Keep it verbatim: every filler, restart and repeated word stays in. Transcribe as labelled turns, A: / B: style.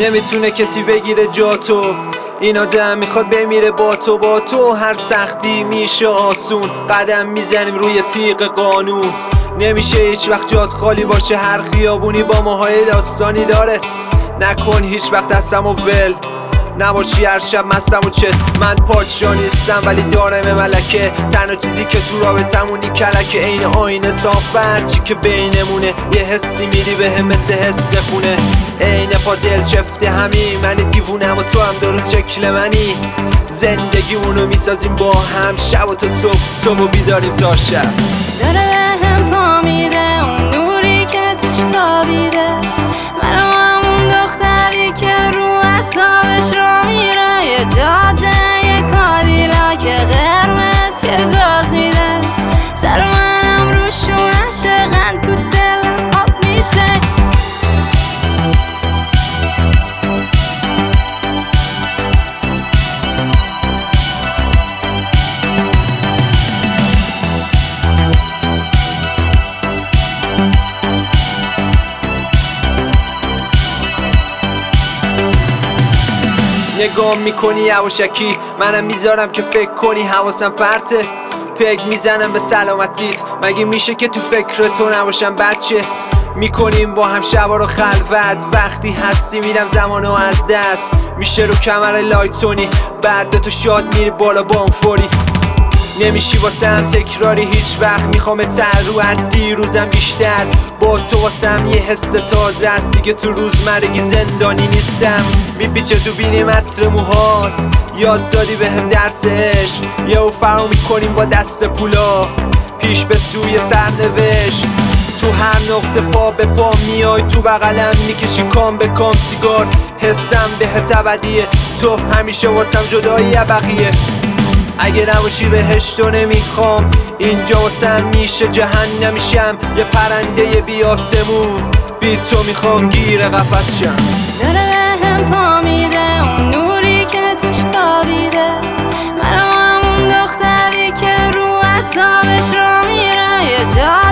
A: نمیتونه کسی بگیره جا تو. این آدم میخواد بمیره با تو. با تو هر سختی میشه آسون. قدم میزنیم روی تیغ قانون. نمیشه هیچ وقت جات خالی باشه. هر خیابونی با ماهای داستانی داره. نکن هیچ وقت دستم و ول نباشی هر شب مستم و چت. من پادشاه نیستم ولی دارم ملکه. تنها چیزی که تو رابطمونی کلکه. عین آینه صاف هرچی که بینمونه. یه حسی میدی بهم مثل حس خونه. عین پازل چفته همین. من دیوونم و تو هم درست شکل منی. زندگیمونو میسازیم با هم. شب و تا صبح صبح و بیداریم تا شب.
B: داره بهم پا میده اون نوری که توش تابیده. منو همون دختری که رو اعصابش را میره. یه جاده یه کادیلاک قرمز که گاز میده. سر منم روشون عشقن تو دلم آب میشه.
A: نگاه میکنی یواشکی. منم میذارم که فکر کنی. حواسم پرته پک میزنم به سلامتیت. مگه میشه که تو فکر تو نباشم بچه؟ میکنیم با هم شبا رو خلوت. وقتی هستی میرم زمانو از دست. میشه رو کمر لایتونی. بعد تو شاد میری بالا با اون فوری. نمیشی واسم تکراری هیچ وقت. میخوام تر رو از دیروزم بیشتر. با تو واسم یه حس تازه است. دیگه تو روزمرگی زندانی نیستم. میپیچه تو بینیم عطر موهات. یاد دادی به هم درس عشق. یهو فرا میکنیم با دست پولا. پیش به سوی سرنوشت. تو هر نقطه پا به پا میای. تو بغلم میکشی کام به کام سیگار. حسم بهت ابدیه. تو همیشه واسم جدایی بقیه. اگه نباشی بهشتو نمیخوام. اینجا واسم میشه جهنمیشم. یه پرنده بی آسمون. بی تو میخوام گیر قفس شم.
B: داره بهم پا میده اون نوری که توش تابیده. منو همون دختری که رو اعصابش را میره. یه جا